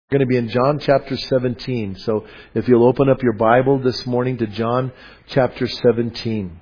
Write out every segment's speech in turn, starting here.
We're going to be in John chapter 17. So if you'll open up your Bible this morning to John chapter 17.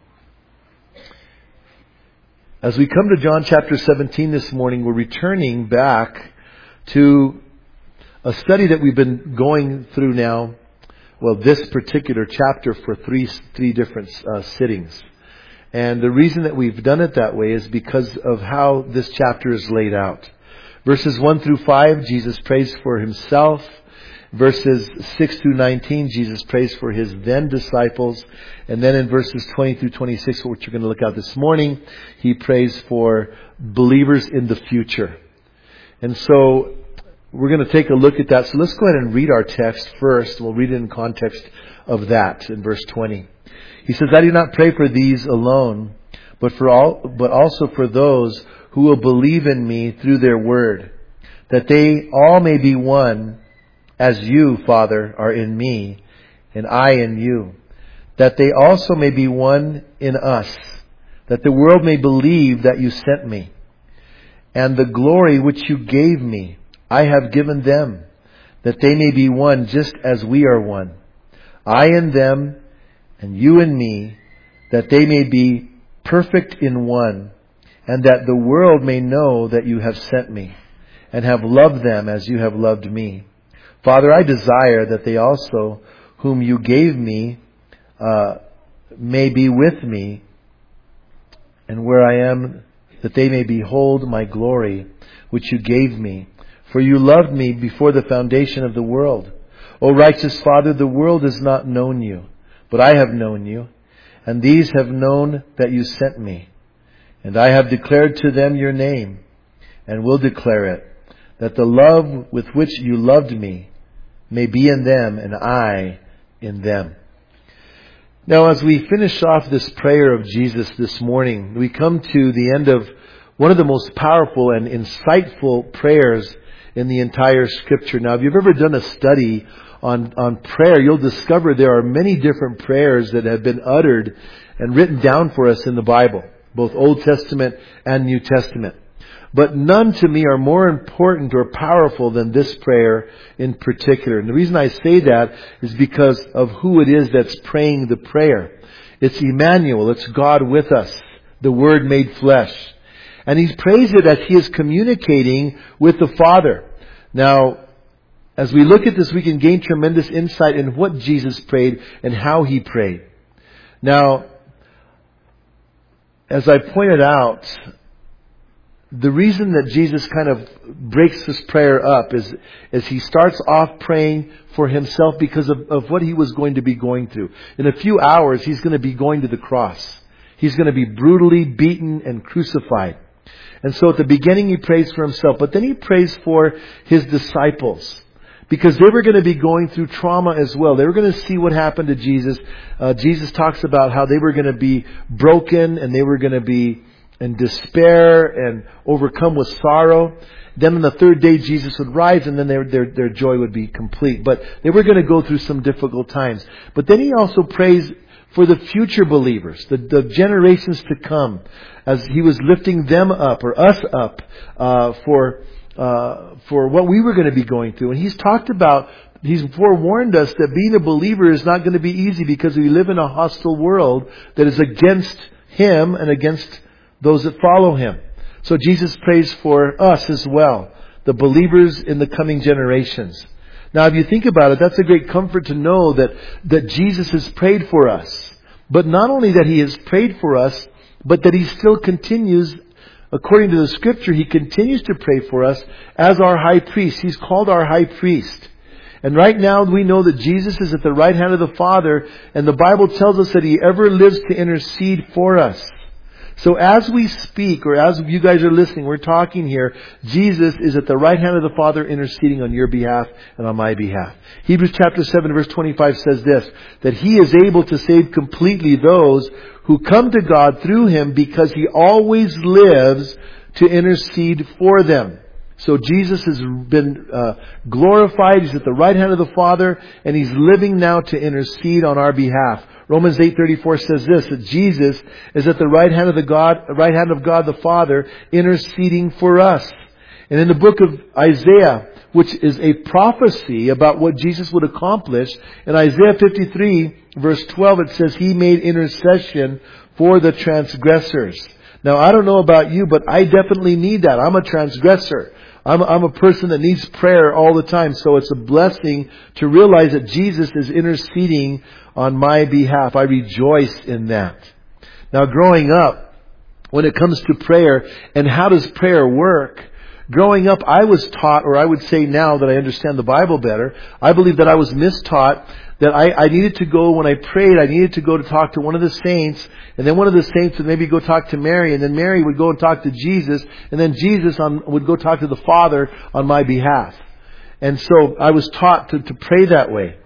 As we come to John chapter 17 this morning, we're returning back to a study that we've been going through now. Well, this particular chapter for three different sittings. And the reason that we've done it that way is because of how this chapter is laid out. Verses 1 through 5, Jesus prays for Himself. Verses 6 through 19, Jesus prays for His then disciples. And then in verses 20 through 26, which we're going to look at this morning, He prays for believers in the future. And so we're going to take a look at that. So let's go ahead and read our text first. We'll read it in context of that in verse 20. He says, "I do not pray for these alone, but also for those who will believe in me through their word, that they all may be one, as you, Father, are in me, and I in you, that they also may be one in us, that the world may believe that you sent me. And the glory which you gave me, I have given them, that they may be one just as we are one. I in them, and you in me, that they may be perfect in one, and that the world may know that you have sent me, and have loved them as you have loved me. Father, I desire that they also, whom you gave me, may be with me, and where I am, that they may behold my glory, which you gave me. For you loved me before the foundation of the world. O righteous Father, the world has not known you, but I have known you, and these have known that you sent me. And I have declared to them your name, and will declare it, that the love with which you loved me may be in them, and I in them." Now, as we finish off this prayer of Jesus this morning, we come to the end of one of the most powerful and insightful prayers in the entire Scripture. Now, if you've ever done a study on prayer, you'll discover there are many different prayers that have been uttered and written down for us in the Bible, both Old Testament and New Testament. But none to me are more important or powerful than this prayer in particular. And the reason I say that is because of who it is that's praying the prayer. It's Emmanuel. It's God with us, the Word made flesh. And He prays it as He is communicating with the Father. Now, as we look at this, we can gain tremendous insight in what Jesus prayed and how He prayed. Now, as I pointed out, the reason that Jesus kind of breaks this prayer up is He starts off praying for Himself because of what He was going to be going through. In a few hours, He's going to be going to the cross. He's going to be brutally beaten and crucified. And so at the beginning, He prays for Himself, but then He prays for His disciples, because they were going to be going through trauma as well. They were going to see what happened to Jesus. Jesus talks about how they were going to be broken, and they were going to be in despair and overcome with sorrow. Then on the third day, Jesus would rise, and then their joy would be complete. But they were going to go through some difficult times. But then He also prays for the future believers, the generations to come, as He was lifting them up, or us up, for what we were going to be going through. And He's forewarned us that being a believer is not going to be easy, because we live in a hostile world that is against Him and against those that follow Him. So Jesus prays for us as well, the believers in the coming generations. Now, if you think about it, that's a great comfort to know that Jesus has prayed for us. But not only that He has prayed for us, but that He still continues, according to the Scripture, He continues to pray for us as our high priest. He's called our high priest. And right now we know that Jesus is at the right hand of the Father, and the Bible tells us that He ever lives to intercede for us. So as we speak, or as you guys are listening, we're talking here, Jesus is at the right hand of the Father interceding on your behalf and on my behalf. Hebrews chapter 7 verse 25 says this, that He is able to save completely those who come to God through Him, because He always lives to intercede for them. So Jesus has been glorified. He's at the right hand of the Father, and He's living now to intercede on our behalf. Romans 8:34 says this, that Jesus is at the right hand of God the Father, interceding for us. And in the book of Isaiah, which is a prophecy about what Jesus would accomplish. In Isaiah 53, verse 12, it says, He made intercession for the transgressors. Now, I don't know about you, but I definitely need that. I'm a transgressor. I'm a person that needs prayer all the time. So it's a blessing to realize that Jesus is interceding on my behalf. I rejoice in that. Now, growing up, when it comes to prayer and how does prayer work, growing up, I was taught, or I would say now that I understand the Bible better, I believe that I was mistaught that I needed to go, when I prayed, I needed to go to talk to one of the saints, and then one of the saints would maybe go talk to Mary, and then Mary would go and talk to Jesus, and then Jesus would go talk to the Father on my behalf. And so I was taught to pray that way.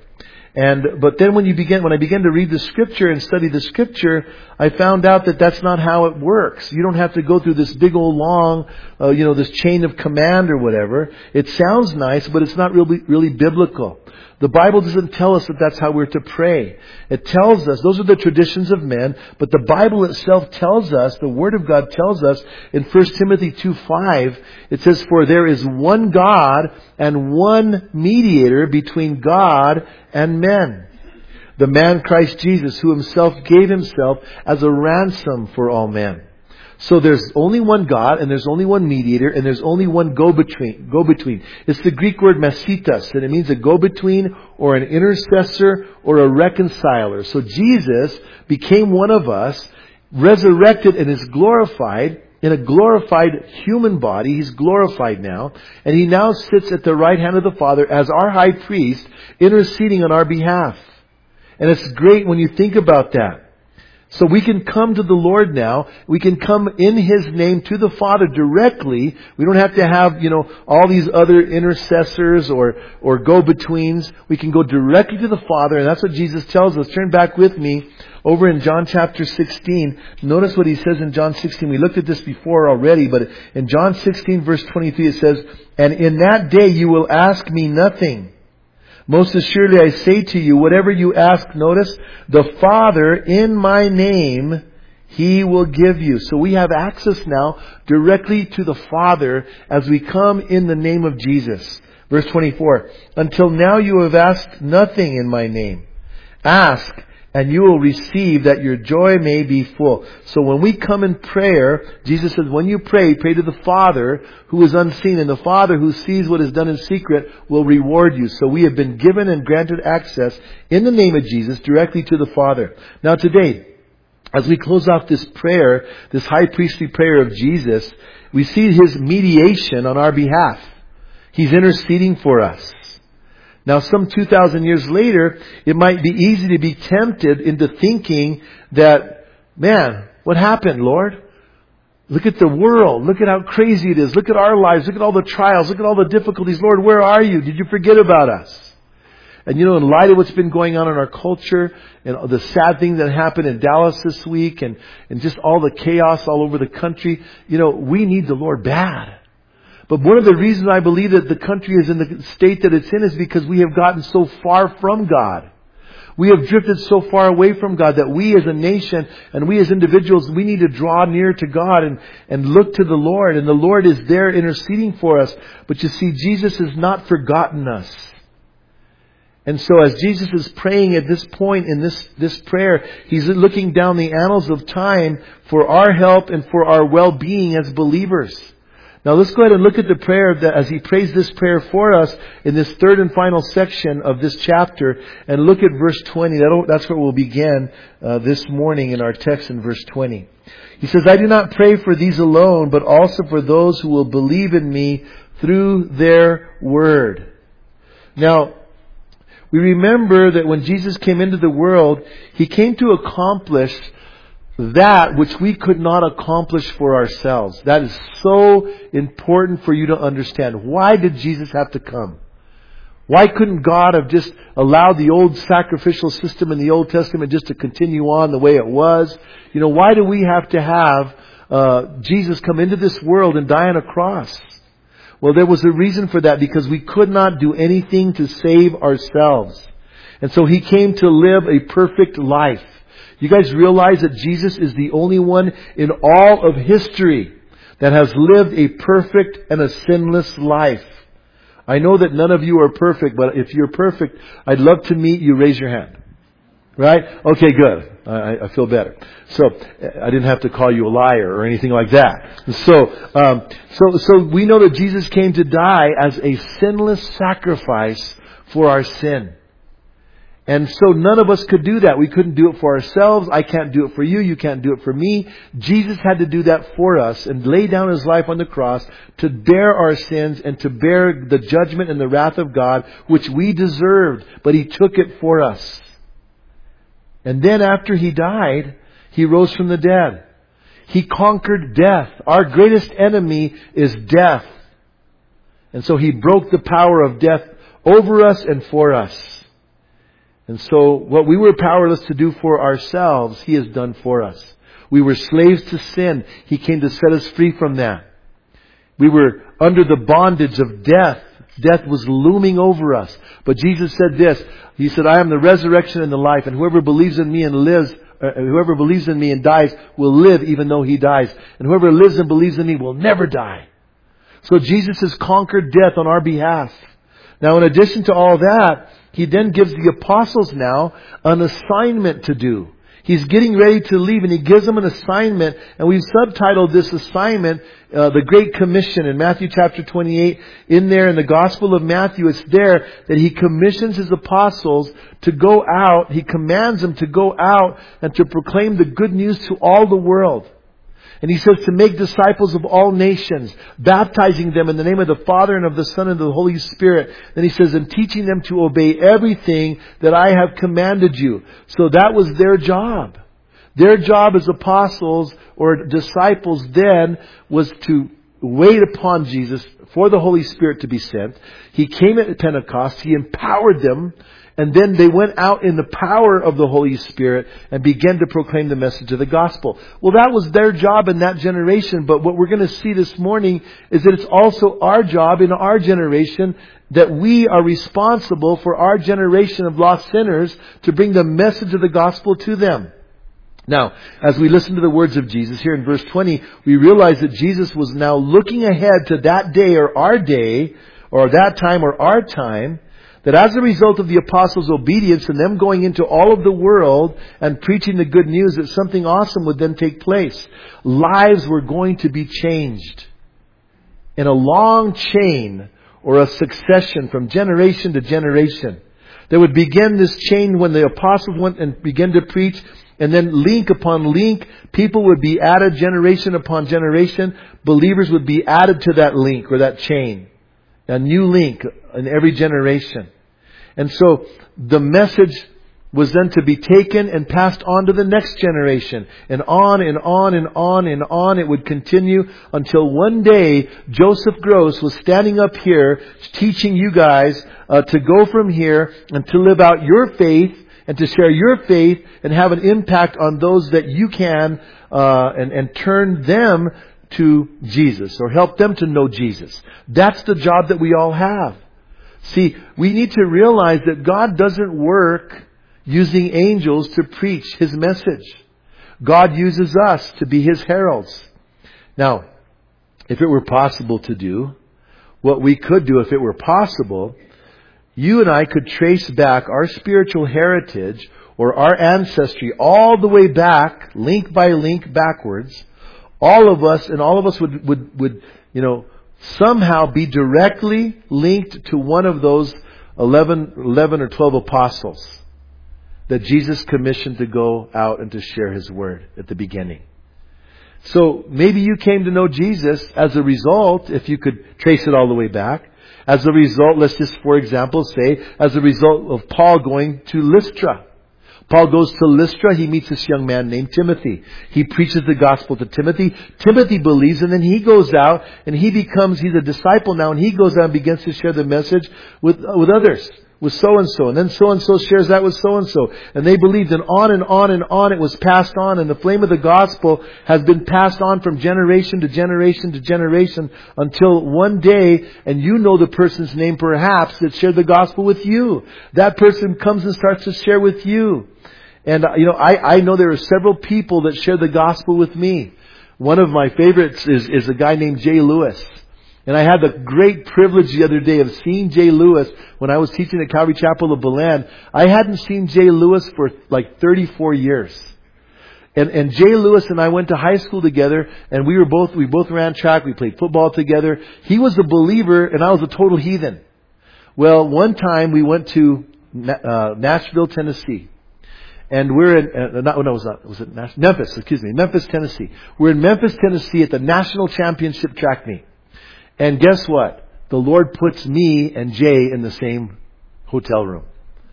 But then when I began to read the Scripture and study the Scripture, I found out that that's not how it works. You don't have to go through this big old long, this chain of command or whatever. It sounds nice, but it's not really biblical. The Bible doesn't tell us that that's how we're to pray. It tells us, those are the traditions of men, but the Bible itself tells us, the Word of God tells us in 1 Timothy 2:5, it says, For there is one God and one mediator between God and men, the man Christ Jesus, who Himself gave Himself as a ransom for all men. So there's only one God, and there's only one mediator, and there's only one go-between. It's the Greek word mesitas, and it means a go-between, or an intercessor, or a reconciler. So Jesus became one of us, resurrected and is glorified, in a glorified human body. He's glorified now, and He now sits at the right hand of the Father as our high priest, interceding on our behalf. And it's great when you think about that. So we can come to the Lord now. We can come in His name to the Father directly. We don't have to have, all these other intercessors or go-betweens. We can go directly to the Father, and that's what Jesus tells us. Turn back with me over in John chapter 16. Notice what He says in John 16. We looked at this before already, but in John 16 verse 23 it says, And in that day you will ask me nothing. Most assuredly I say to you, whatever you ask, notice, the Father in my name, He will give you. So we have access now directly to the Father as we come in the name of Jesus. Verse 24, Until now you have asked nothing in my name. Ask, and you will receive, that your joy may be full. So when we come in prayer, Jesus says, when you pray to the Father who is unseen, and the Father who sees what is done in secret will reward you. So we have been given and granted access in the name of Jesus directly to the Father. Now today, as we close off this prayer, this high priestly prayer of Jesus, we see His mediation on our behalf. He's interceding for us. Now, some 2,000 years later, it might be easy to be tempted into thinking that, man, what happened, Lord? Look at the world. Look at how crazy it is. Look at our lives. Look at all the trials. Look at all the difficulties. Lord, where are you? Did you forget about us? And in light of what's been going on in our culture, and the sad thing that happened in Dallas this week, and just all the chaos all over the country, we need the Lord bad. But one of the reasons I believe that the country is in the state that it's in is because we have gotten so far from God. We have drifted so far away from God that we as a nation and we as individuals, we need to draw near to God and look to the Lord. And the Lord is there interceding for us. But you see, Jesus has not forgotten us. And so as Jesus is praying at this point in this prayer, He's looking down the annals of time for our help and for our well-being as believers. Now let's go ahead and look at the prayer as He prays this prayer for us in this third and final section of this chapter, and look at verse 20. That's where we'll begin this morning in our text in verse 20. He says, I do not pray for these alone, but also for those who will believe in me through their word. Now, we remember that when Jesus came into the world, He came to accomplish that which we could not accomplish for ourselves. That is so important for you to understand. Why did Jesus have to come? Why couldn't God have just allowed the old sacrificial system in the Old Testament just to continue on the way it was? Why do we have to have Jesus come into this world and die on a cross? Well, there was a reason for that, because we could not do anything to save ourselves. And so He came to live a perfect life. You guys realize that Jesus is the only one in all of history that has lived a perfect and a sinless life. I know that none of you are perfect, but if you're perfect, I'd love to meet you. Raise your hand. Right? Okay, good. I feel better. So I didn't have to call you a liar or anything like that. So we know that Jesus came to die as a sinless sacrifice for our sin. And so none of us could do that. We couldn't do it for ourselves. I can't do it for you. You can't do it for me. Jesus had to do that for us and lay down His life on the cross to bear our sins and to bear the judgment and the wrath of God, which we deserved. But He took it for us. And then after He died, He rose from the dead. He conquered death. Our greatest enemy is death. And so He broke the power of death over us and for us. And so what we were powerless to do for ourselves, He has done for us. We were slaves to sin. He came to set us free from that. We were under the bondage of death. Death was looming over us. But Jesus said this. He said, I am the resurrection and the life, and whoever believes in me and lives, whoever believes in me and dies will live even though he dies. And whoever lives and believes in me will never die. So Jesus has conquered death on our behalf. Now, in addition to all that, He then gives the apostles now an assignment to do. He's getting ready to leave and He gives them an assignment, and we've subtitled this assignment, the Great Commission in Matthew chapter 28. In there in the Gospel of Matthew, it's there that He commissions His apostles to go out. He commands them to go out and to proclaim the good news to all the world. And He says to make disciples of all nations, baptizing them in the name of the Father and of the Son and of the Holy Spirit. Then He says, and teaching them to obey everything that I have commanded you. So that was their job. Their job as apostles or disciples then was to wait upon Jesus for the Holy Spirit to be sent. He came at Pentecost. He empowered them. And then they went out in the power of the Holy Spirit and began to proclaim the message of the gospel. Well, that was their job in that generation. But what we're going to see this morning is that it's also our job in our generation, that we are responsible for our generation of lost sinners to bring the message of the gospel to them. Now, as we listen to the words of Jesus here in verse 20, we realize that Jesus was now looking ahead to that day or our day, or that time or our time, that as a result of the apostles' obedience and them going into all of the world and preaching the good news, that something awesome would then take place. Lives were going to be changed in a long chain or a succession from generation to generation. There would begin this chain when the apostles went and began to preach, and then link upon link, people would be added generation upon generation. Believers would be added to that link or that chain. A new link in every generation. And so the message was then to be taken and passed on to the next generation. And on and on and on and on it would continue until one day Joseph Gross was standing up here teaching you guys to go from here and to live out your faith and to share your faith and have an impact on those that you can and turn them to Jesus or help them to know Jesus. That's the job that we all have. See, we need to realize that God doesn't work using angels to preach His message. God uses us to be His heralds. Now, if it were possible to do, what we could do if it were possible, you and I could trace back our spiritual heritage or our ancestry all the way back, link by link backwards. All of us would somehow be directly linked to one of those 11 or 12 apostles that Jesus commissioned to go out and to share His word at the beginning. So maybe you came to know Jesus as a result, if you could trace it all the way back, as a result, let's just for example say, as a result of Paul going to Lystra. Paul goes to Lystra. He meets this young man named Timothy. He preaches the gospel to Timothy. Timothy believes, and then he goes out and he's a disciple now, and he goes out and begins to share the message with others, with so-and-so. And then so-and-so shares that with so-and-so. And they believed, and on and on and on it was passed on. And the flame of the gospel has been passed on from generation to generation to generation until one day, and you know the person's name perhaps that shared the gospel with you. That person comes and starts to share with you. And, I know there are several people that share the gospel with me. One of my favorites is a guy named Jay Lewis. And I had the great privilege the other day of seeing Jay Lewis when I was teaching at Calvary Chapel of Belen. I hadn't seen Jay Lewis for like 34 years. And Jay Lewis and I went to high school together, and we both ran track, we played football together. He was a believer and I was a total heathen. Well, one time we went to Nashville, Tennessee. And we're in, Memphis, Memphis, Tennessee. We're in Memphis, Tennessee at the National Championship track meet. And guess what? The Lord puts me and Jay in the same hotel room.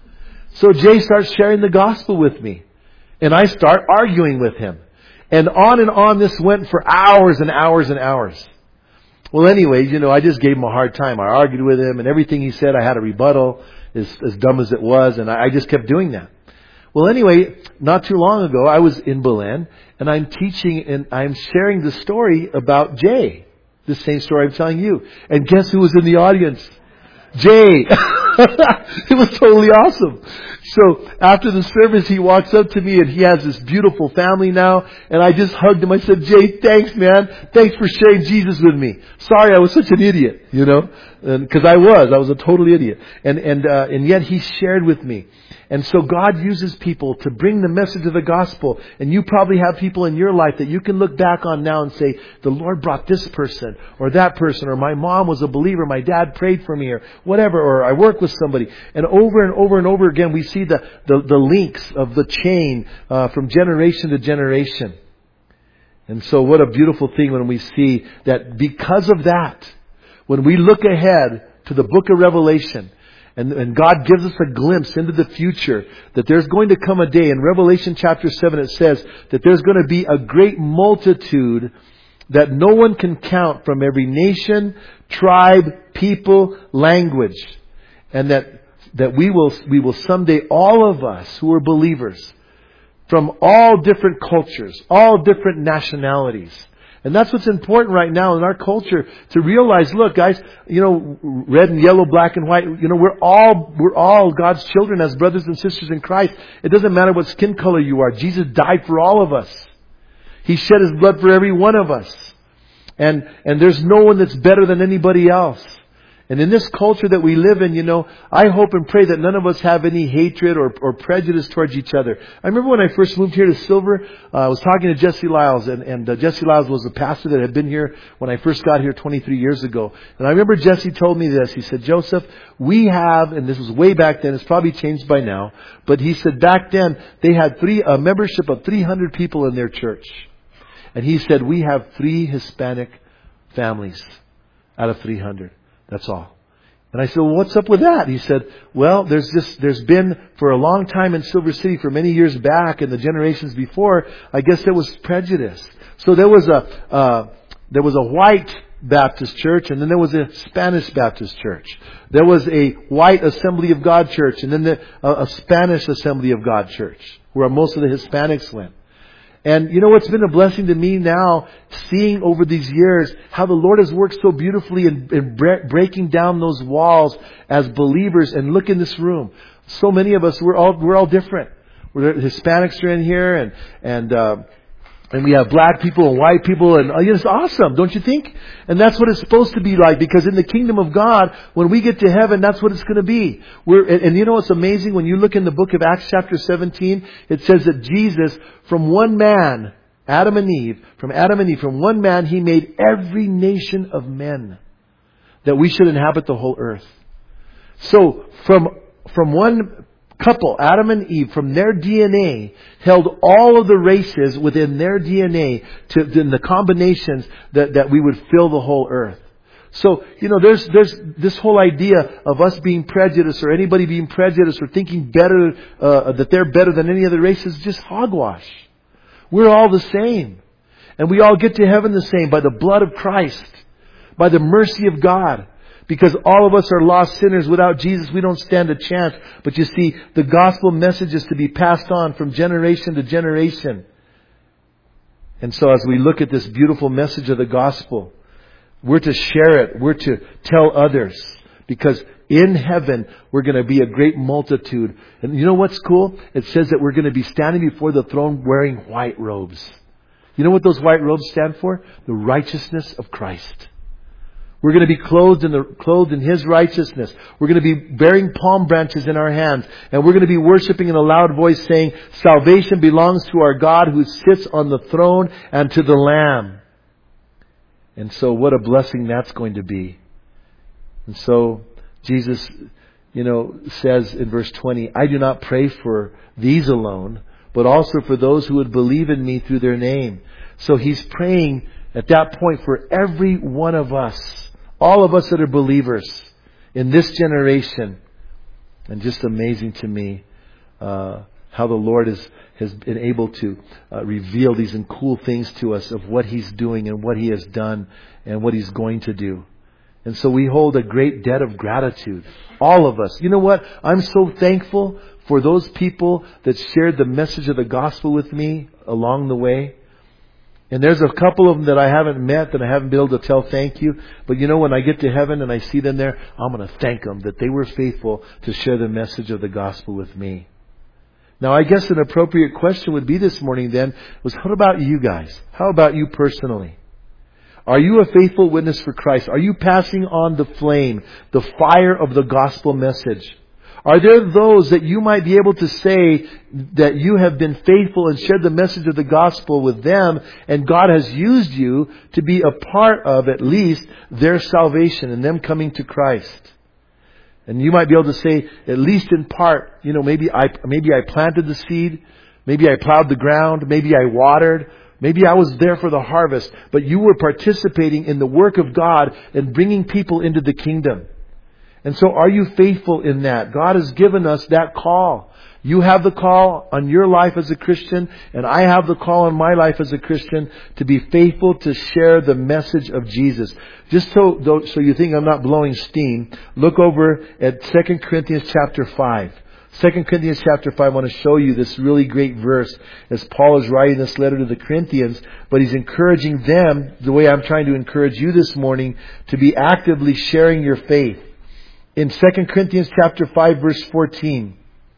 So Jay starts sharing the gospel with me. And I start arguing with him. And on this went for hours and hours and hours. Well, anyway, I just gave him a hard time. I argued with him, and everything he said I had a rebuttal, as dumb as it was, and I just kept doing that. Well, anyway, not too long ago, I was in Belen, and I'm teaching, and I'm sharing the story about Jay. The same story I'm telling you. And guess who was in the audience? Jay. It was totally awesome. So after the service, he walks up to me and he has this beautiful family now. And I just hugged him. I said, Jay, thanks, man. Thanks for sharing Jesus with me. Sorry, I was such an idiot, because I was a total idiot. And yet he shared with me. And so God uses people to bring the message of the gospel. And you probably have people in your life that you can look back on now and say, the Lord brought this person or that person, or my mom was a believer, my dad prayed for me, or whatever, or I work with somebody. And over again, we see the links of the chain from generation to generation. And so what a beautiful thing when we see that because of that, when we look ahead to the book of Revelation, and God gives us a glimpse into the future, that there's going to come a day. In Revelation chapter 7 it says that there's going to be a great multitude that no one can count from every nation, tribe, people, language. And that we will someday, all of us who are believers, from all different cultures, all different nationalities. And that's what's important right now in our culture, to realize, look guys, red and yellow, black and white, we're all God's children as brothers and sisters in Christ. It doesn't matter what skin color you are. Jesus died for all of us. He shed His blood for every one of us. And there's no one that's better than anybody else. And in this culture that we live in, I hope and pray that none of us have any hatred or prejudice towards each other. I remember when I first moved here to Silver, I was talking to Jesse Lyles, and Jesse Lyles was a pastor that had been here when I first got here 23 years ago. And I remember Jesse told me this. He said, Joseph, we have, and this was way back then, it's probably changed by now, but he said back then they had a membership of 300 people in their church. And he said, we have 3 Hispanic families out of 300. That's all. And I said, well, what's up with that? He said, well, there's been for a long time in Silver City, for many years back and the generations before, I guess there was prejudice. So there was a white Baptist church, and then there was a Spanish Baptist church. There was a white Assembly of God church, and then a Spanish Assembly of God church, where most of the Hispanics went. And what's been a blessing to me now, seeing over these years how the Lord has worked so beautifully in breaking down those walls as believers. And look in this room. So many of us, we're all different. Hispanics are in here, and we have black people and white people, and it's awesome, don't you think? And that's what it's supposed to be like, because in the kingdom of God, when we get to heaven, that's what it's going to be. And it's amazing when you look in the book of Acts chapter 17, it says that Jesus, from one man, Adam and Eve, from one man, He made every nation of men that we should inhabit the whole earth. So from one couple, Adam and Eve, from their DNA, held all of the races within their DNA in the combinations that we would fill the whole earth. So, there's this whole idea of us being prejudiced, or anybody being prejudiced, or thinking better, that they're better than any other race, is just hogwash. We're all the same. And we all get to heaven the same, by the blood of Christ, by the mercy of God. Because all of us are lost sinners. Without Jesus, we don't stand a chance. But you see, the gospel message is to be passed on from generation to generation. And so as we look at this beautiful message of the gospel, we're to share it. We're to tell others. Because in heaven, we're going to be a great multitude. And you know what's cool? It says that we're going to be standing before the throne wearing white robes. You know what those white robes stand for? The righteousness of Christ. We're going to be clothed in His righteousness. We're going to be bearing palm branches in our hands. And we're going to be worshiping in a loud voice saying, salvation belongs to our God who sits on the throne and to the Lamb. And so what a blessing that's going to be. And so Jesus, says in verse 20, I do not pray for these alone, but also for those who would believe in me through their name. So He's praying at that point for every one of us. All of us that are believers in this generation. And just amazing to me how the Lord has been able to reveal these cool things to us of what He's doing and what He has done and what He's going to do. And so we hold a great debt of gratitude. All of us. You know what? I'm so thankful for those people that shared the message of the gospel with me along the way. And there's a couple of them that I haven't met, that I haven't been able to tell thank you. But when I get to heaven and I see them there, I'm going to thank them that they were faithful to share the message of the gospel with me. Now, I guess an appropriate question would be this morning then was, what about you guys? How about you personally? Are you a faithful witness for Christ? Are you passing on the flame, the fire of the gospel message? Are there those that you might be able to say that you have been faithful and shared the message of the gospel with them, and God has used you to be a part of at least their salvation and them coming to Christ? And you might be able to say, at least in part, maybe I planted the seed, maybe I plowed the ground, maybe I watered, maybe I was there for the harvest, but you were participating in the work of God and bringing people into the kingdom. And so are you faithful in that? God has given us that call. You have the call on your life as a Christian, and I have the call on my life as a Christian to be faithful to share the message of Jesus. Just so you think I'm not blowing steam, look over at 2 Corinthians chapter 5. 2 Corinthians chapter 5, I want to show you this really great verse as Paul is writing this letter to the Corinthians, but he's encouraging them, the way I'm trying to encourage you this morning, to be actively sharing your faith. In 2 Corinthians chapter 5 verse 14,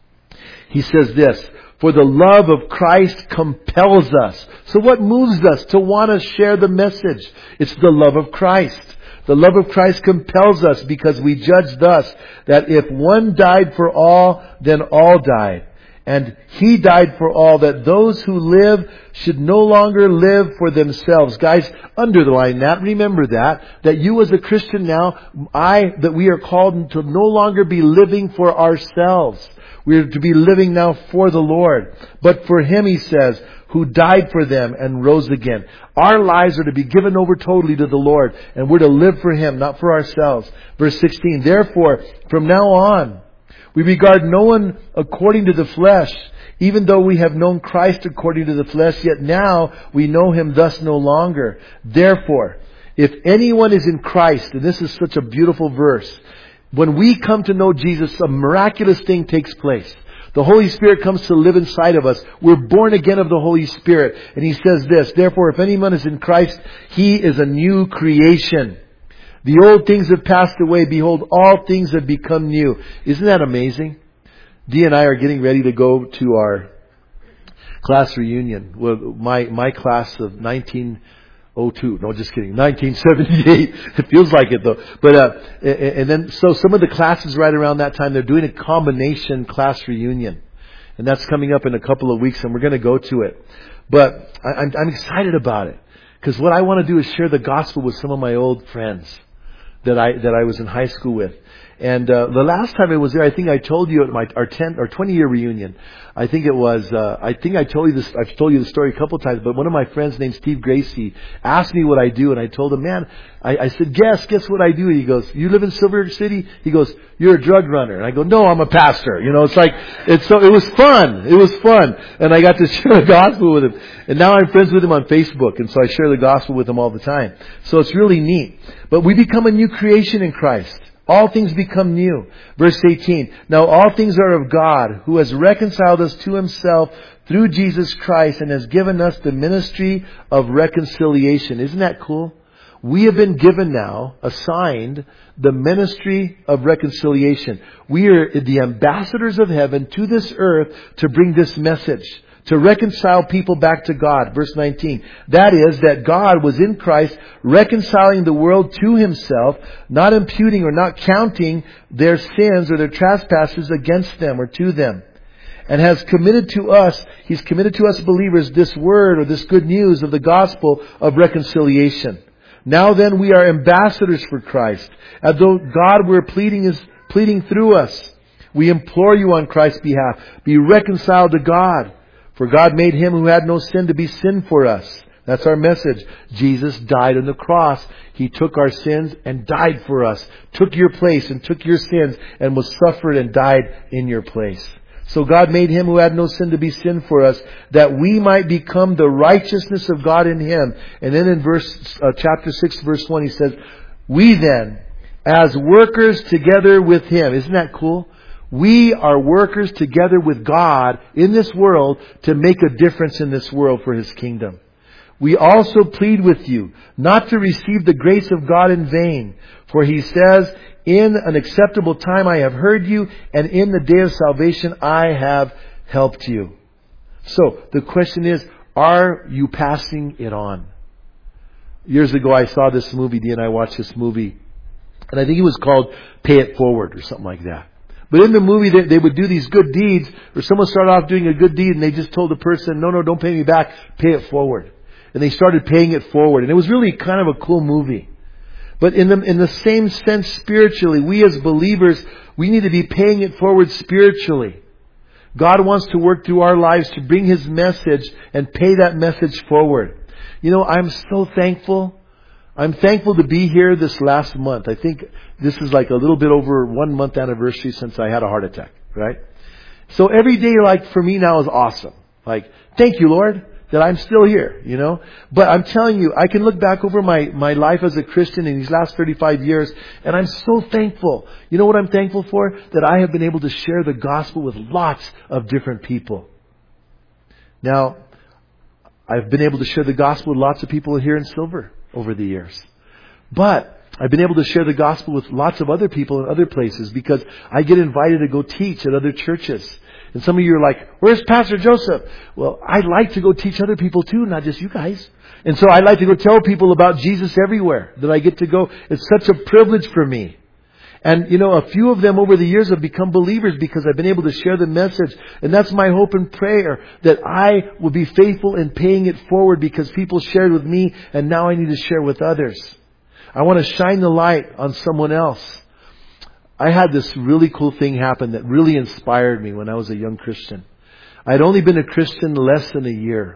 he says this, for the love of Christ compels us. So what moves us to want to share the message? It's the love of Christ. The love of Christ compels us because we judge thus, that if one died for all, then all died. And He died for all, that those who live should no longer live for themselves. Guys, underline that. Remember that you as a Christian now, that we are called to no longer be living for ourselves. We are to be living now for the Lord. But for Him, he says, who died for them and rose again. Our lives are to be given over totally to the Lord, and we're to live for Him, not for ourselves. Verse 16, therefore, from now on, we regard no one according to the flesh, even though we have known Christ according to the flesh, yet now we know Him thus no longer. Therefore, if anyone is in Christ, and this is such a beautiful verse, when we come to know Jesus, a miraculous thing takes place. The Holy Spirit comes to live inside of us. We're born again of the Holy Spirit. And He says this, therefore, if anyone is in Christ, he is a new creation. The old things have passed away. Behold, all things have become new. Isn't that amazing? Dee and I are getting ready to go to our class reunion. Well, my class of 1902. No, just kidding. 1978. It feels like it though. But, and then, so some of the classes right around that time, they're doing a combination class reunion. And that's coming up in a couple of weeks and we're going to go to it. But I'm excited about it. Because what I want to do is share the gospel with some of my old friends that I was in high school with. And the last time I was there, I think I told you at our 20-year reunion. I think it was. I think I told you this. I've told you the story a couple of times. But one of my friends named Steve Gracie asked me what I do, and I told him, "Man," I said, "Guess what I do?" And he goes, "You live in Silver City?" He goes, "You're a drug runner." And I go, "No, I'm a pastor." It was fun. It was fun, and I got to share the gospel with him. And now I'm friends with him on Facebook, and so I share the gospel with him all the time. So it's really neat. But we become a new creation in Christ. All things become new. Verse 18. Now all things are of God, who has reconciled us to Himself through Jesus Christ and has given us the ministry of reconciliation. Isn't that cool? We have been given now, assigned, the ministry of reconciliation. We are the ambassadors of heaven to this earth to bring this message, to reconcile people back to God. Verse 19. That is, that God was in Christ reconciling the world to Himself, not imputing or not counting their sins or their trespasses against them or to them. And has committed to us, He's committed to us believers this word or this good news of the gospel of reconciliation. Now then we are ambassadors for Christ. As though God were pleading through us. We implore you on Christ's behalf, be reconciled to God. For God made Him who had no sin to be sin for us. That's our message. Jesus died on the cross. He took our sins and died for us. Took your place and took your sins and was suffered and died in your place. So God made Him who had no sin to be sin for us, that we might become the righteousness of God in Him. And then in chapter 6, verse 1, He says, we then, as workers together with Him. Isn't that cool? We are workers together with God in this world to make a difference in this world for His kingdom. We also plead with you not to receive the grace of God in vain. For He says, in an acceptable time I have heard you, and in the day of salvation I have helped you. So, the question is, are you passing it on? Years ago I saw this movie, Dee and I watched this movie, and I think it was called Pay It Forward or something like that. But in the movie they would do these good deeds, or someone started off doing a good deed and they just told the person, no, don't pay me back, pay it forward. And they started paying it forward. And it was really kind of a cool movie. But in the same sense spiritually, we as believers, we need to be paying it forward spiritually. God wants to work through our lives to bring His message and pay that message forward. You know, I'm so thankful. I'm thankful to be here this last month. I think this is like a little bit over 1 month anniversary since I had a heart attack, right? So every day, like, for me now is awesome. Like, thank you, Lord, that I'm still here, you know. But I'm telling you, I can look back over my life as a Christian in these last 35 years, and I'm so thankful. You know what I'm thankful for? That I have been able to share the gospel with lots of different people. Now, I've been able to share the gospel with lots of people here in Silver over the years. But I've been able to share the gospel with lots of other people in other places because I get invited to go teach at other churches. And some of you are like, where's Pastor Joseph? Well, I like to go teach other people too, not just you guys. And so I like to go tell people about Jesus everywhere that I get to go. It's such a privilege for me. And, you know, a few of them over the years have become believers because I've been able to share the message. And that's my hope and prayer, that I will be faithful in paying it forward because people shared with me and now I need to share with others. I want to shine the light on someone else. I had this really cool thing happen that really inspired me when I was a young Christian. I'd only been a Christian less than a year.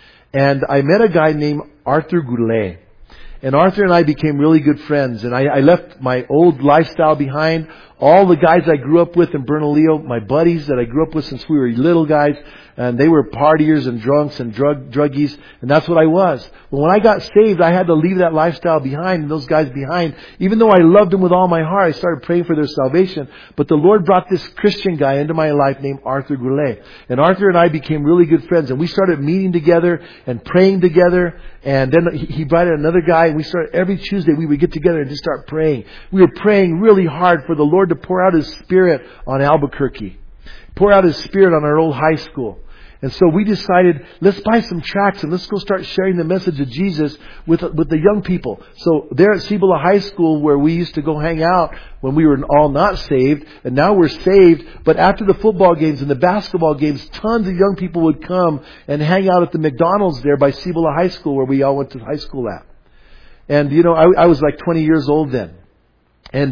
And I met a guy named Arthur Goulet. And Arthur and I became really good friends. And I left my old lifestyle behind. All the guys I grew up with in Bernalillo, my buddies that I grew up with since we were little guys, and they were partiers and drunks and druggies, and that's what I was. But when I got saved, I had to leave that lifestyle behind and those guys behind. Even though I loved them with all my heart, I started praying for their salvation. But the Lord brought this Christian guy into my life named Arthur Goulet. And Arthur and I became really good friends, and we started meeting together and praying together. And then he brought in another guy, and we started every Tuesday we would get together and just start praying. We were praying really hard for the Lord to pour out His Spirit on Albuquerque. Pour out His Spirit on our old high school. And so we decided, let's buy some tracts and let's go start sharing the message of Jesus with the young people. So there at Cibola High School, where we used to go hang out when we were all not saved, and now we're saved, but after the football games and the basketball games, tons of young people would come and hang out at the McDonald's there by Cibola High School, where we all went to high school at. And, you know, I was like 20 years old then. And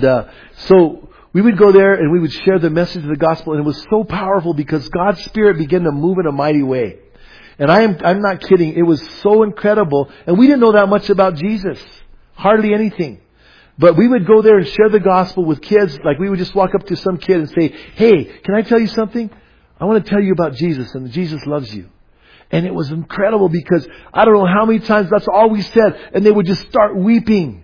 so we would go there and we would share the message of the gospel, and it was so powerful because God's Spirit began to move in a mighty way. And I'm not kidding. It was so incredible. And we didn't know that much about Jesus. Hardly anything. But we would go there and share the gospel with kids. Like we would just walk up to some kid and say, hey, can I tell you something? I want to tell you about Jesus, and Jesus loves you. And it was incredible because I don't know how many times that's all we said. And they would just start weeping.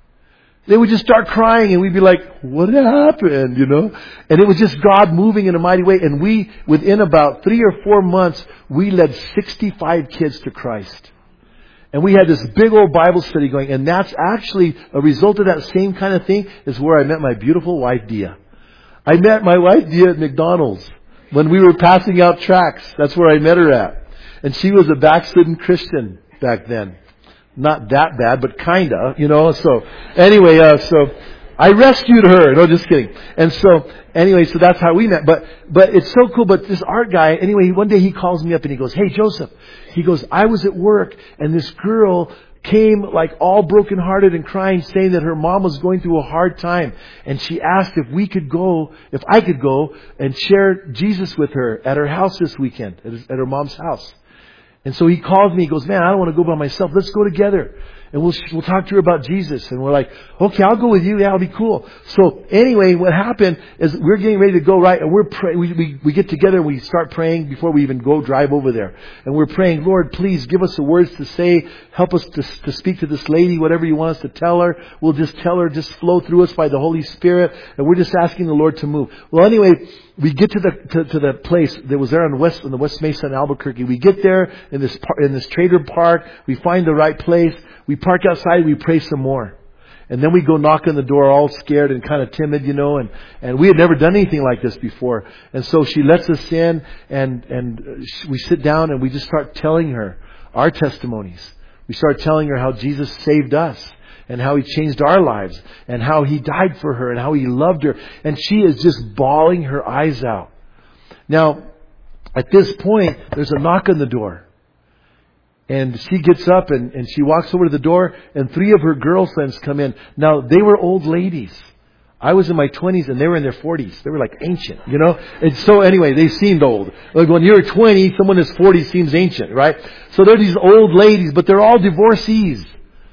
They would just start crying, and we'd be like, what happened, you know? And it was just God moving in a mighty way. And we, within about 3 or 4 months, we led 65 kids to Christ. And we had this big old Bible study going. And that's actually a result of that same kind of thing is where I met my beautiful wife, Dia. I met my wife, Dia, at McDonald's when we were passing out tracts. That's where I met her at. And she was a backslidden Christian back then. Not that bad, but kinda, So anyway, so I rescued her. No, just kidding. And so anyway, so that's how we met. But it's so cool. But this art guy, anyway, one day he calls me up and he goes, "Hey, Joseph," he goes, "I was at work and this girl came like all brokenhearted and crying, saying that her mom was going through a hard time. And she asked if I could go and share Jesus with her at her house this weekend, at her mom's house." And so he calls me, he goes, "Man, I don't want to go by myself. Let's go together. And we'll talk to her about Jesus." And we're like, "Okay, I'll go with you. Yeah, it'll be cool." So anyway, what happened is we're getting ready to go, right? And we get together and we start praying before we even go drive over there. And we're praying, "Lord, please give us the words to say. Help us to speak to this lady, whatever you want us to tell her. We'll just tell her, just flow through us by the Holy Spirit." And we're just asking the Lord to move. Well, anyway, we get to the place that was there on the West Mesa in Albuquerque. We get there in this trailer park. We find the right place. We park outside, we pray some more. And then we go knock on the door all scared and kind of timid, and we had never done anything like this before. And so she lets us in and we sit down and we just start telling her our testimonies. We start telling her how Jesus saved us and how He changed our lives and how He died for her and how He loved her. And she is just bawling her eyes out. Now, at this point, there's a knock on the door. And she gets up and she walks over to the door and 3 of her girlfriends come in. Now, they were old ladies. I was in my 20s and they were in their 40s. They were like ancient, And so anyway, they seemed old. Like when you're 20, someone that's 40 seems ancient, right? So they're these old ladies, but they're all divorcees.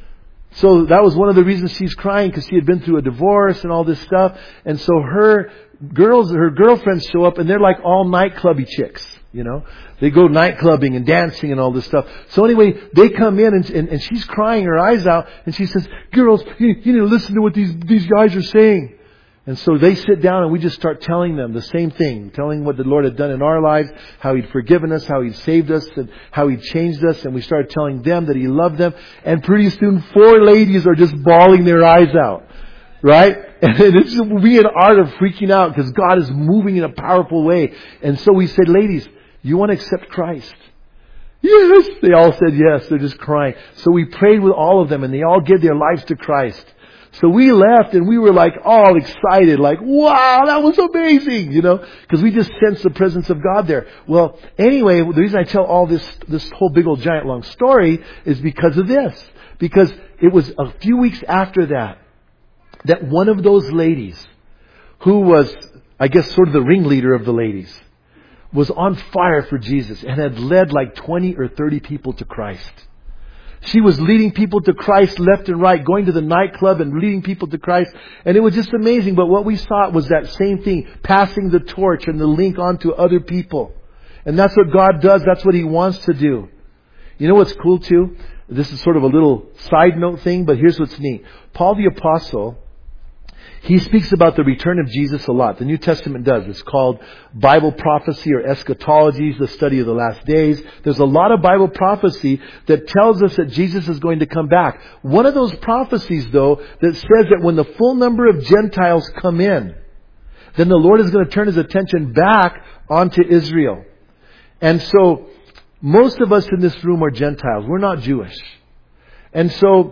So that was one of the reasons she's crying, because she had been through a divorce and all this stuff. And so her girlfriends show up and they're like all nightclubby chicks. They go nightclubbing and dancing and all this stuff. So anyway, they come in and she's crying her eyes out and she says, "Girls, you need to listen to what these guys are saying." And so they sit down and we just start telling them the same thing, telling what the Lord had done in our lives, how He'd forgiven us, how He'd saved us, and how He'd changed us. And we started telling them that He loved them. And pretty soon 4 ladies are just bawling their eyes out. Right? And it's we in art of freaking out because God is moving in a powerful way. And so we said, "Ladies, you want to accept Christ?" "Yes." They all said yes. They're just crying. So we prayed with all of them and they all gave their lives to Christ. So we left and we were like all excited, like, "Wow, that was amazing," because we just sensed the presence of God there. Well, anyway, the reason I tell all this whole big old giant long story is because of this. Because it was a few weeks after that one of those ladies, who was, I guess, sort of the ringleader of the ladies, was on fire for Jesus and had led like 20 or 30 people to Christ. She was leading people to Christ left and right, going to the nightclub and leading people to Christ. And it was just amazing. But what we saw was that same thing, passing the torch and the link on to other people. And that's what God does. That's what He wants to do. You know what's cool too? This is sort of a little side note thing, but here's what's neat. Paul the Apostle, he speaks about the return of Jesus a lot. The New Testament does. It's called Bible prophecy or eschatology, the study of the last days. There's a lot of Bible prophecy that tells us that Jesus is going to come back. One of those prophecies, though, that says that when the full number of Gentiles come in, then the Lord is going to turn His attention back onto Israel. And so, most of us in this room are Gentiles. We're not Jewish. And so,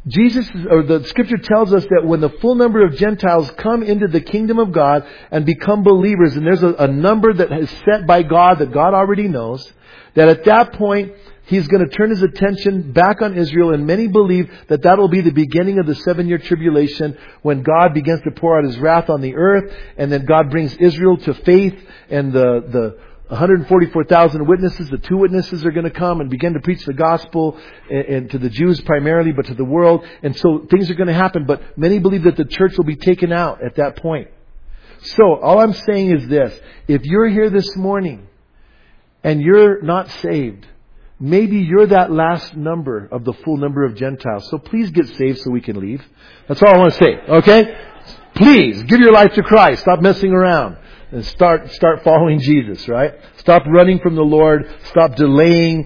the Scripture tells us that when the full number of Gentiles come into the kingdom of God and become believers, and there's a number that is set by God that God already knows, that at that point He's going to turn His attention back on Israel, and many believe that that will be the beginning of the 7-year tribulation when God begins to pour out His wrath on the earth, and then God brings Israel to faith, and the 144,000 witnesses, the 2 witnesses are going to come and begin to preach the gospel and to the Jews primarily, but to the world. And so things are going to happen. But many believe that the church will be taken out at that point. So all I'm saying is this. If you're here this morning and you're not saved, maybe you're that last number of the full number of Gentiles. So please get saved so we can leave. That's all I want to say. Okay? Please give your life to Christ. Stop messing around. And start following Jesus, right? Stop running from the Lord. Stop delaying,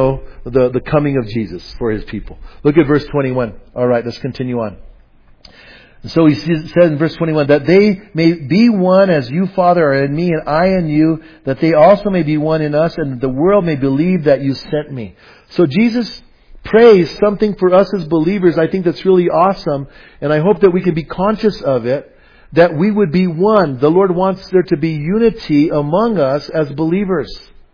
the coming of Jesus for His people. Look at verse 21. All right, let's continue on. So he says in verse 21, that they may be one as you, Father, are in me and I in you, that they also may be one in us, and that the world may believe that you sent me. So Jesus prays something for us as believers. I think that's really awesome, and I hope that we can be conscious of it, that we would be one. The Lord wants there to be unity among us as believers.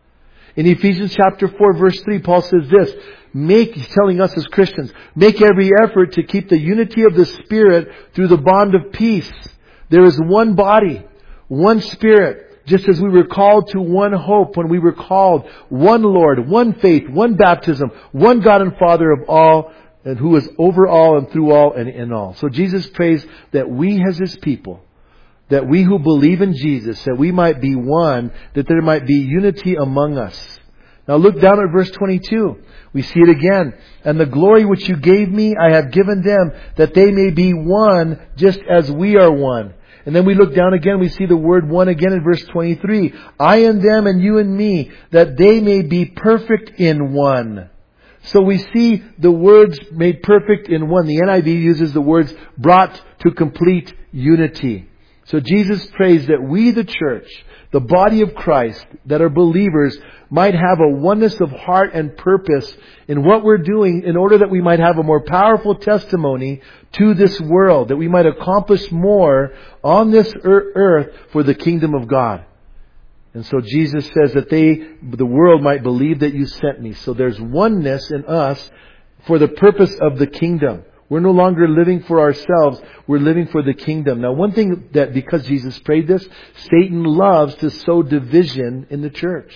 In Ephesians chapter 4 verse 3, Paul says this, he's telling us as Christians, make every effort to keep the unity of the Spirit through the bond of peace. There is one body, one Spirit, just as we were called to one hope when we were called, one Lord, one faith, one baptism, one God and Father of all, and who is over all and through all and in all. So Jesus prays that we as His people, that we who believe in Jesus, that we might be one, that there might be unity among us. Now look down at verse 22. We see it again. And the glory which you gave me, I have given them, that they may be one, just as we are one. And then we look down again, we see the word one again in verse 23. I and them and you and me, that they may be perfect in one. So we see the words made perfect in one. The NIV uses the words brought to complete unity. So Jesus prays that we, the church, the body of Christ, that are believers, might have a oneness of heart and purpose in what we're doing in order that we might have a more powerful testimony to this world, that we might accomplish more on this earth for the kingdom of God. And so Jesus says that the world might believe that you sent me. So there's oneness in us for the purpose of the kingdom. We're no longer living for ourselves. We're living for the kingdom. Now, one thing that, because Jesus prayed this, Satan loves to sow division in the church.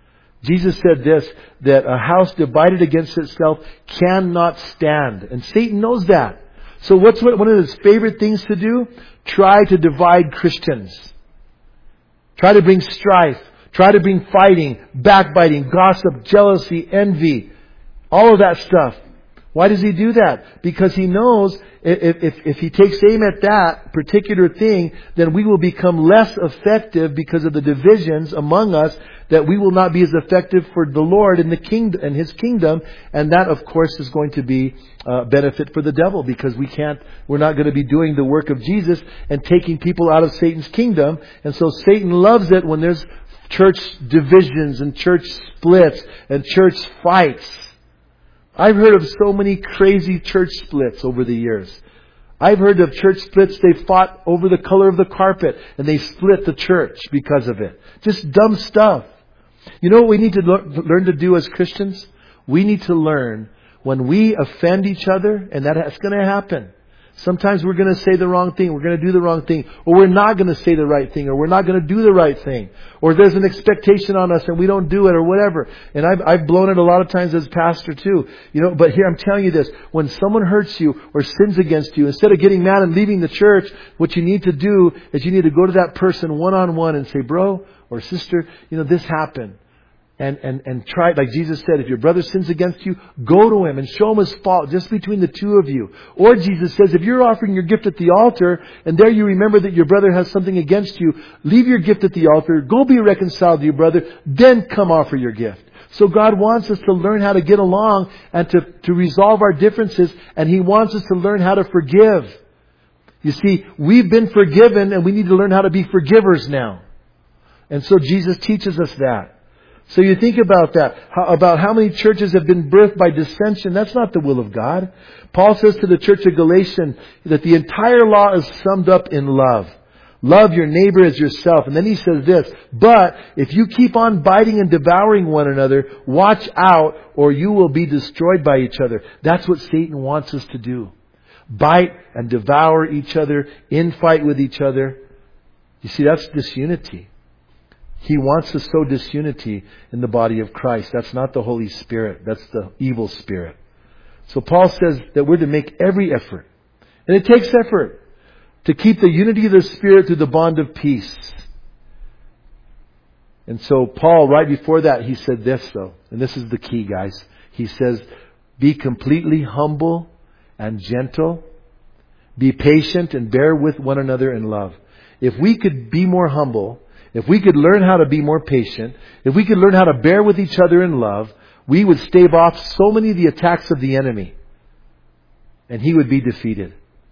Jesus said this, that a house divided against itself cannot stand. And Satan knows that. So what's one of his favorite things to do? Try to divide Christians. Try to bring strife. Try to bring fighting, backbiting, gossip, jealousy, envy. All of that stuff. Why does he do that? Because he knows if he takes aim at that particular thing, then we will become less effective because of the divisions among us, that we will not be as effective for the Lord in the kingdom and His kingdom. And that, of course, is going to be benefit for the devil, because we're not going to be doing the work of Jesus and taking people out of Satan's kingdom. And so Satan loves it when there's church divisions and church splits and church fights. I've heard of so many crazy church splits over the years. I've heard of church splits, they fought over the color of the carpet and they split the church because of it. Just dumb stuff. You know what we need to learn to do as Christians? We need to learn when we offend each other, and that's going to happen. Sometimes we're going to say the wrong thing, we're going to do the wrong thing, or we're not going to say the right thing, or we're not going to do the right thing, or there's an expectation on us and we don't do it, or whatever. And I've blown it a lot of times as pastor too. But here I'm telling you this, when someone hurts you or sins against you, instead of getting mad and leaving the church, what you need to do is you need to go to that person one-on-one and say, bro or sister, this happened. And try, like Jesus said, if your brother sins against you, go to him and show him his fault just between the two of you. Or Jesus says, if you're offering your gift at the altar and there you remember that your brother has something against you, leave your gift at the altar, go be reconciled to your brother, then come offer your gift. So God wants us to learn how to get along and to resolve our differences, and He wants us to learn how to forgive. You see, we've been forgiven and we need to learn how to be forgivers now. And so Jesus teaches us that. So you think about that, about how many churches have been birthed by dissension. That's not the will of God. Paul says to the church of Galatians that the entire law is summed up in love. Love your neighbor as yourself. And then he says this, but if you keep on biting and devouring one another, watch out or you will be destroyed by each other. That's what Satan wants us to do. Bite and devour each other, infight with each other. You see, that's disunity. He wants to sow disunity in the body of Christ. That's not the Holy Spirit. That's the evil spirit. So Paul says that we're to make every effort. And it takes effort to keep the unity of the Spirit through the bond of peace. And so Paul, right before that, he said this though. And this is the key, guys. He says, be completely humble and gentle. Be patient and bear with one another in love. If we could be more humble, if we could learn how to be more patient, if we could learn how to bear with each other in love, we would stave off so many of the attacks of the enemy. And he would be defeated.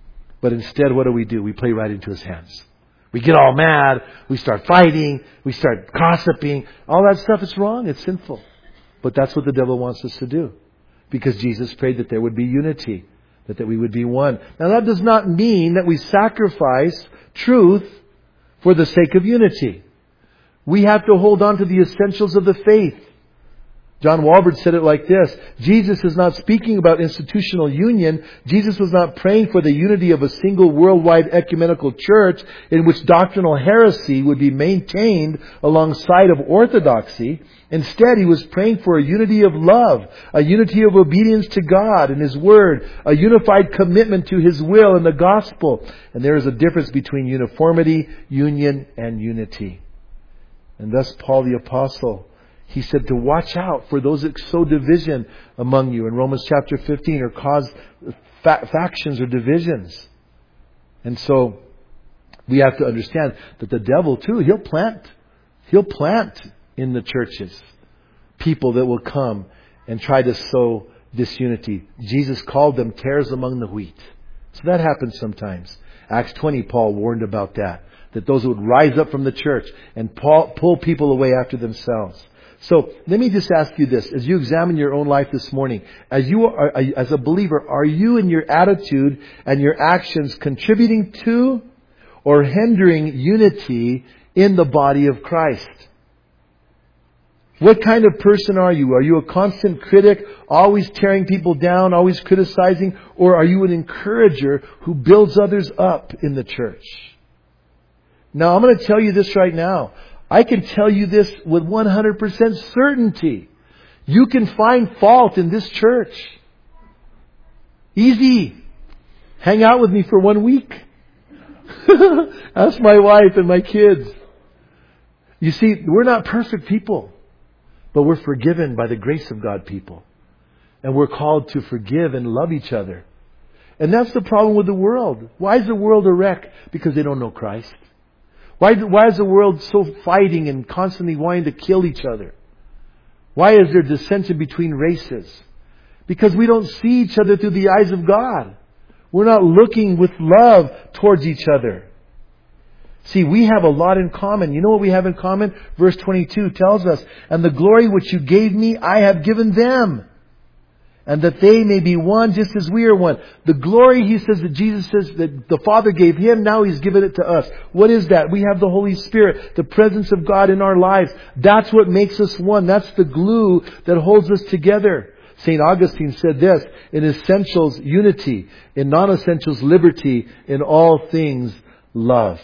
But instead, what do? We play right into his hands. We get all mad. We start fighting. We start gossiping. All that stuff is wrong. It's sinful. But that's what the devil wants us to do. Because Jesus prayed that there would be unity. That we would be one. Now that does not mean that we sacrifice truth for the sake of unity. We have to hold on to the essentials of the faith. John Walbert said it like this: Jesus is not speaking about institutional union. Jesus was not praying for the unity of a single worldwide ecumenical church in which doctrinal heresy would be maintained alongside of orthodoxy. Instead, He was praying for a unity of love, a unity of obedience to God and His Word, a unified commitment to His will and the gospel. And there is a difference between uniformity, union, and unity. And thus Paul the Apostle, he said to watch out for those that sow division among you in Romans chapter 15, or cause factions or divisions. And so we have to understand that the devil too, he'll plant in the churches people that will come and try to sow disunity. Jesus called them tares among the wheat. So that happens sometimes. Acts 20, Paul warned about that those would rise up from the church and pull people away after themselves. So let me just ask you this: as you examine your own life this morning, as a believer, are you in your attitude and your actions contributing to or hindering unity in the body of Christ? What kind of person are you? Are you a constant critic, always tearing people down, always criticizing? Or are you an encourager who builds others up in the church? Now, I'm going to tell you this right now. I can tell you this with 100% certainty. You can find fault in this church. Easy. Hang out with me for 1 week. Ask my wife and my kids. You see, we're not perfect people, but we're forgiven by the grace of God people. And we're called to forgive and love each other. And that's the problem with the world. Why is the world a wreck? Because they don't know Christ. Why is the world so fighting and constantly wanting to kill each other? Why is there dissension between races? Because we don't see each other through the eyes of God. We're not looking with love towards each other. See, we have a lot in common. You know what we have in common? Verse 22 tells us, "And the glory which you gave me, I have given them. And that they may be one just as we are one." The glory, he says, that Jesus says that the Father gave Him, now He's given it to us. What is that? We have the Holy Spirit, the presence of God in our lives. That's what makes us one. That's the glue that holds us together. St. Augustine said this: "In essentials, unity. In non-essentials, liberty. In all things, love."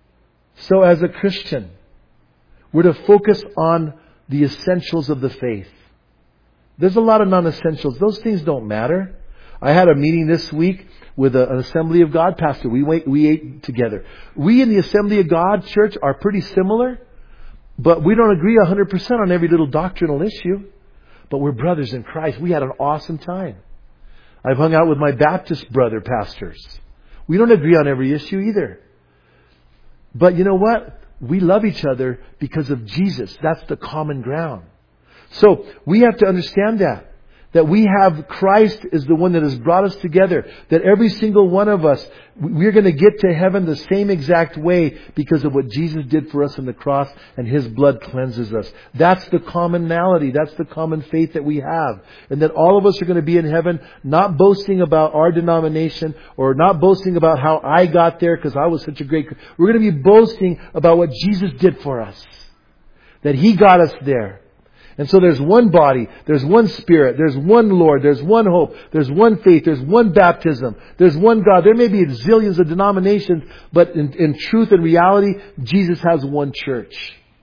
So as a Christian, we're to focus on the essentials of the faith. There's a lot of non-essentials. Those things don't matter. I had a meeting this week with an Assembly of God pastor. We ate together. We in the Assembly of God church are pretty similar, but we don't agree 100% on every little doctrinal issue. But we're brothers in Christ. We had an awesome time. I've hung out with my Baptist brother pastors. We don't agree on every issue either. But you know what? We love each other because of Jesus. That's the common ground. So we have to understand that we have Christ is the one that has brought us together. That every single one of us, we're going to get to heaven the same exact way because of what Jesus did for us on the cross, and His blood cleanses us. That's the commonality. That's the common faith that we have. And that all of us are going to be in heaven not boasting about our denomination or not boasting about how I got there because I was such a great... We're going to be boasting about what Jesus did for us. That He got us there. And so there's one body, there's one Spirit, there's one Lord, there's one hope, there's one faith, there's one baptism, there's one God. There may be zillions of denominations, but in truth and reality, Jesus has one church.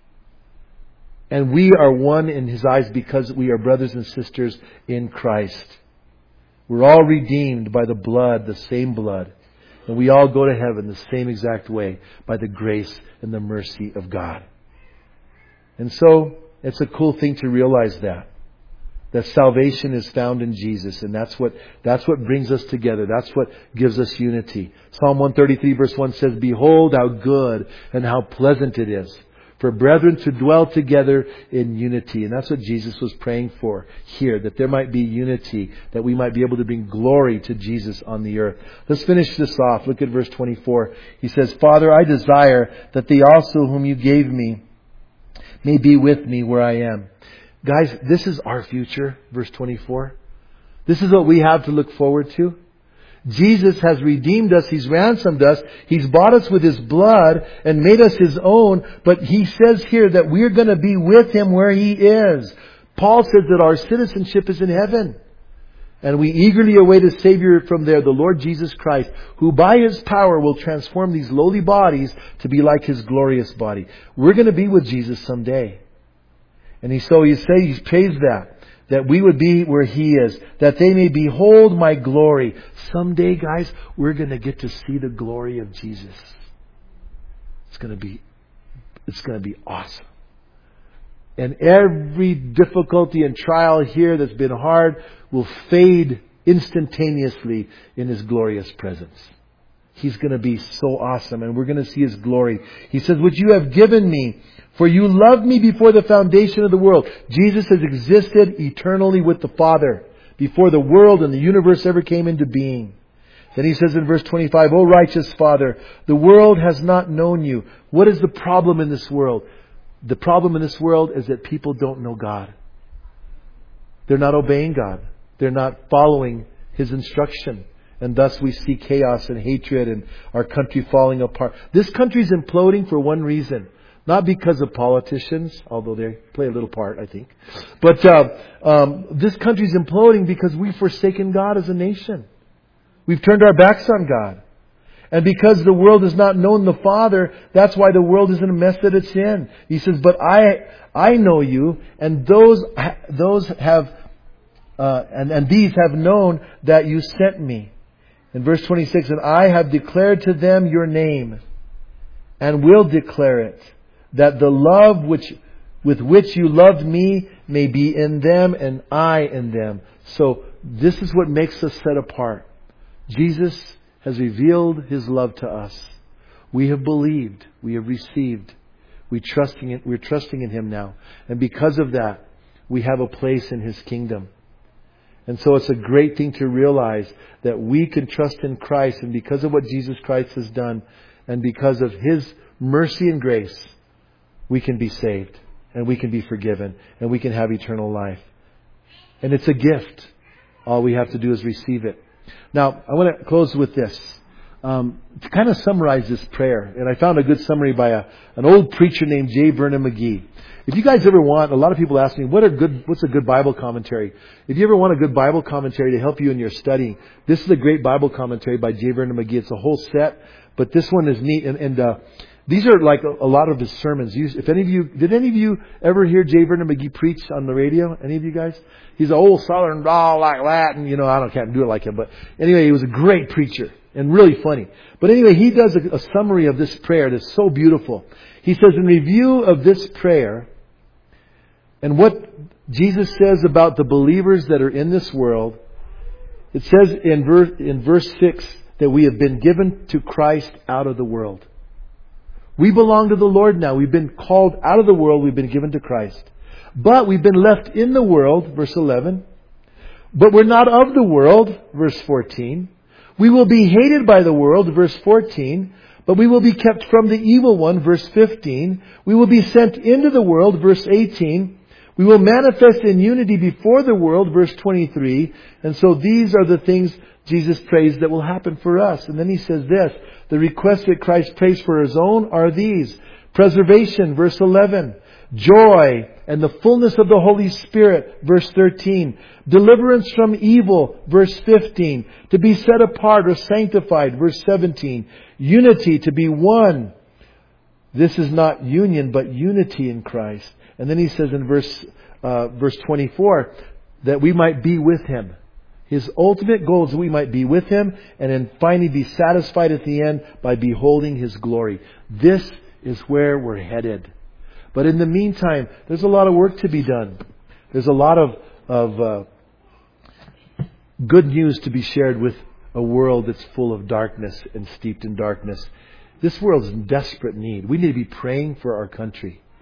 And we are one in His eyes because we are brothers and sisters in Christ. We're all redeemed by the blood, the same blood. And we all go to heaven the same exact way by the grace and the mercy of God. And so, it's a cool thing to realize that salvation is found in Jesus, and that's what brings us together. That's what gives us unity. Psalm 133 verse 1 says, "Behold how good and how pleasant it is for brethren to dwell together in unity. And that's what Jesus was praying for here, that there might be unity, that we might be able to bring glory to Jesus on the earth. Let's finish this off. Look at verse 24. He says, Father, I desire that they also whom you gave me may be with me where I am. Guys, this is our future, verse 24. This is what we have to look forward to. Jesus has redeemed us. He's ransomed us. He's bought us with His blood and made us His own. But He says here that we're going to be with Him where He is. Paul says that our citizenship is in heaven. And we eagerly await a Savior from there, the Lord Jesus Christ, who by His power will transform these lowly bodies to be like His glorious body. We're going to be with Jesus someday. And He prays that we would be where He is, that they may behold my glory. Someday, guys, we're going to get to see the glory of Jesus. It's going to be awesome. And every difficulty and trial here that's been hard will fade instantaneously in His glorious presence. He's going to be so awesome, and we're going to see His glory. He says, which you have given me, for you loved me before the foundation of the world. Jesus has existed eternally with the Father before the world and the universe ever came into being. Then He says in verse 25, O righteous Father, the world has not known you. What is the problem in this world? The problem in this world is that people don't know God. They're not obeying God. They're not following His instruction. And thus we see chaos and hatred and our country falling apart. This country is imploding for one reason. Not because of politicians, although they play a little part, I think. But this country is imploding because we've forsaken God as a nation. We've turned our backs on God. And because the world has not known the Father, that's why the world is in a mess that it's in. He says, but I know you, and those have and these have known that you sent me. In verse 26, and I have declared to them your name, and will declare it, that the love with which you loved me may be in them, and I in them. So this is what makes us set apart. Jesus has revealed His love to us. We have believed. We have received. We're trusting in Him now. And because of that, we have a place in His kingdom. And so it's a great thing to realize that we can trust in Christ, and because of what Jesus Christ has done, and because of His mercy and grace, we can be saved, and we can be forgiven, and we can have eternal life. And it's a gift. All we have to do is receive it. Now, I want to close with this. To kind of summarize this prayer, and I found a good summary by an old preacher named J. Vernon McGee. If you guys ever want, a lot of people ask me, what's a good Bible commentary? If you ever want a good Bible commentary to help you in your studying, this is a great Bible commentary by J. Vernon McGee. It's a whole set, but this one is neat. And these are like a lot of his sermons. Did any of you ever hear J. Vernon McGee preach on the radio? Any of you guys? He's an old Southern drawl like that, and can't do it like him. But anyway, he was a great preacher and really funny. But anyway, he does a summary of this prayer that's so beautiful. He says, in review of this prayer and what Jesus says about the believers that are in this world, it says in verse 6 that we have been given to Christ out of the world. We belong to the Lord now. We've been called out of the world. We've been given to Christ. But we've been left in the world, verse 11. But we're not of the world, verse 14. We will be hated by the world, verse 14. But we will be kept from the evil one, verse 15. We will be sent into the world, verse 18. We will manifest in unity before the world, verse 23. And so these are the things Jesus prays that will happen for us. And then He says this, the requests that Christ prays for His own are these. Preservation, verse 11. Joy and the fullness of the Holy Spirit, verse 13. Deliverance from evil, verse 15. To be set apart or sanctified, verse 17. Unity, to be one. This is not union, but unity in Christ. And then He says in verse 24, that we might be with Him. His ultimate goal is that we might be with Him and then finally be satisfied at the end by beholding His glory. This is where we're headed. But in the meantime, there's a lot of work to be done. There's a lot of good news to be shared with a world that's full of darkness and steeped in darkness. This world's in desperate need. We need to be praying for our country.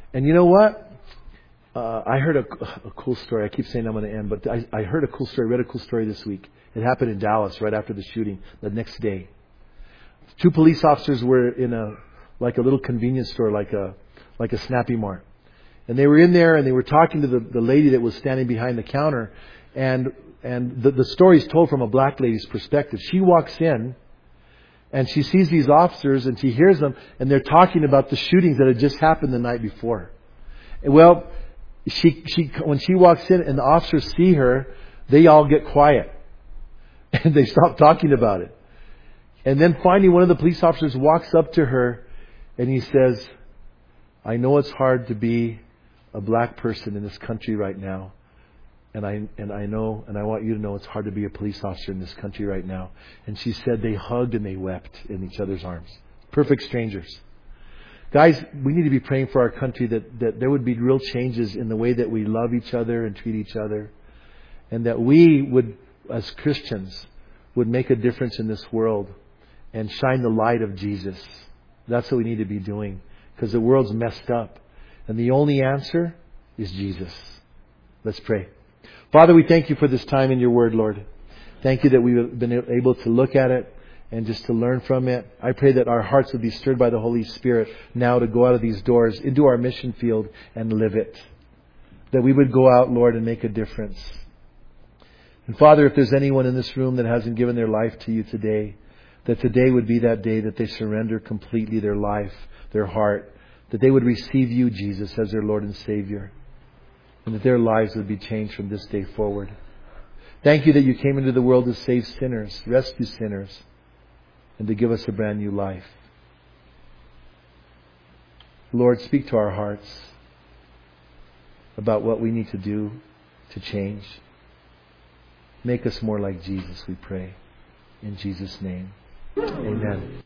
And you know what? I heard a cool story. I keep saying I'm going to end, but I heard a cool story, read a cool story this week. It happened in Dallas right after the shooting, the next day. 2 police officers were in a little convenience store, like a Snappy Mart. And they were in there and they were talking to the lady that was standing behind the counter. And the story is told from a black lady's perspective. She walks in and she sees these officers and she hears them and they're talking about the shootings that had just happened the night before. Well, when she walks in and the officers see her, they all get quiet. And they stop talking about it. And then finally one of the police officers walks up to her and he says, I know it's hard to be a black person in this country right now. And I know, and I want you to know it's hard to be a police officer in this country right now. And she said they hugged and they wept in each other's arms. Perfect strangers. Guys, we need to be praying for our country that there would be real changes in the way that we love each other and treat each other. And that we would, as Christians, would make a difference in this world and shine the light of Jesus. That's what we need to be doing. Because the world's messed up. And the only answer is Jesus. Let's pray. Father, we thank you for this time in your word, Lord. Thank you that we've been able to look at it and just to learn from it. I pray that our hearts would be stirred by the Holy Spirit now to go out of these doors into our mission field and live it. That we would go out, Lord, and make a difference. And Father, if there's anyone in this room that hasn't given their life to you today, that today would be that day that they surrender completely their life, their heart, that they would receive you, Jesus, as their Lord and Savior, and that their lives would be changed from this day forward. Thank you that you came into the world to save sinners, rescue sinners, and to give us a brand new life. Lord, speak to our hearts about what we need to do to change. Make us more like Jesus, we pray. In Jesus' name, amen.